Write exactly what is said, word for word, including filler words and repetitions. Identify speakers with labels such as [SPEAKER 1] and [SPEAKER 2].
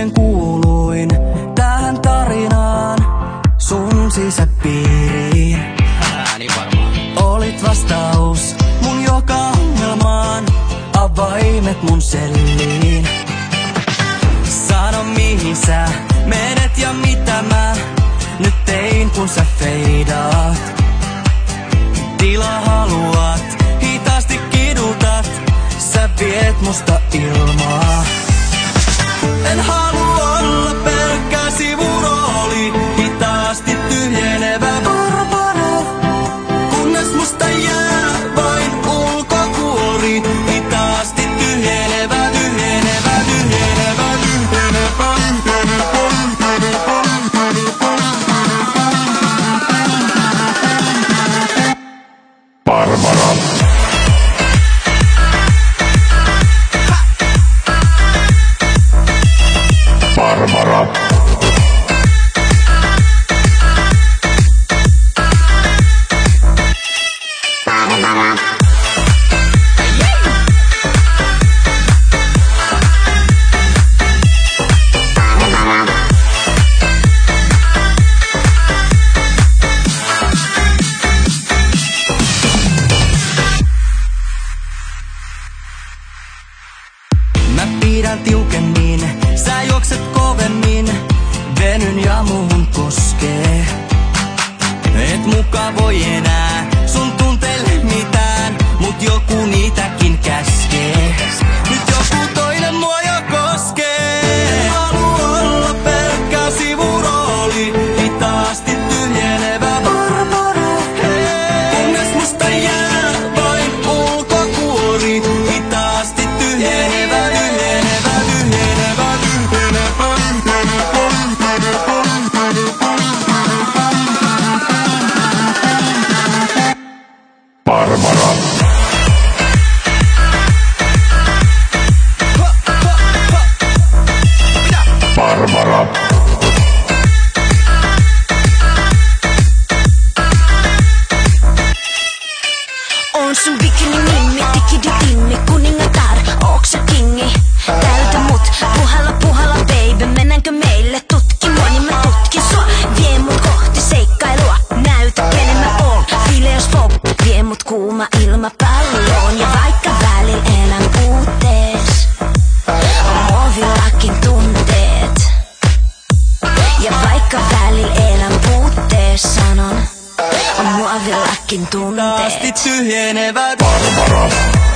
[SPEAKER 1] usein kuuluin tähän tarinaan sun sisäpiiriin.
[SPEAKER 2] Ääni varmaan.
[SPEAKER 1] Olit vastaus mun joka ongelmaan, avaimet mun selliin. Sano mihin sä menet ja mitä mä nyt tein kun sä feidaat. Tila haluat, hitaasti kidutat, sä viet musta ilmaa. En halua olla pelkkä sivurooli, hitaasti tyhjenevä barbaro. Kunnes musta jää vain ulkokuori, hitaasti tyhjenevä, tyhjenevä, tyhjenevä, tyhjenevä,
[SPEAKER 3] Barbara. Barbara. Barbara.
[SPEAKER 1] Mä pidän tiukemmin, sä juokset kovemmin, venyn ja muuhun koskee. Et muka voi enää sun tunteille mitään, mut joku niitäkin käskee. Nyt joku toinen mua jo koskee. Haluan olla pelkkä sivurooli, hitaasti tyhjenevä barbaro. Kunnes musta jää vain ulkokuori, hitaasti tyhjenevä, tyhjenevä, tyhjenevä, tyhjenevä,
[SPEAKER 3] Barbara. Barbara.
[SPEAKER 4] On sun bikini mimmi, tikidi kuningatar, ootko sä kingi? Täytä mut, puhalla puhalla baby, mennäänkö meille tutki mua, niin mä tutkin sua. Vie mut kohti seikkailua, näytä kenen mä oon, fileosfob, vie mut kuuma ilmapalloon. Ja vaikka välillä elän puuttees, on muovillakin tunteet. Ja vaikka välillä elän puuttees, sanon, on muovillakin tunteet.
[SPEAKER 1] hitaasti tyhjenevä
[SPEAKER 3] Barbara.